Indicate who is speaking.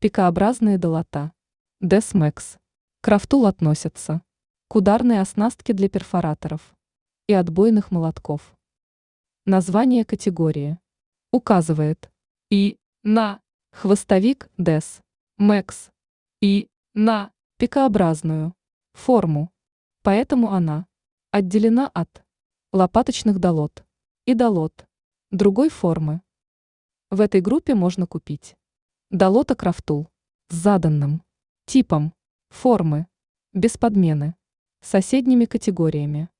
Speaker 1: Пикообразные долота. Desmax. К рафтул относятся к ударной оснастке для перфораторов и отбойных молотков. Название категории указывает и на хвостовик Des Max и на пикообразную форму, поэтому она отделена от лопаточных долот и долот другой формы. В этой группе можно купить долота крафтул с заданным типом формы, без подмены, соседними категориями.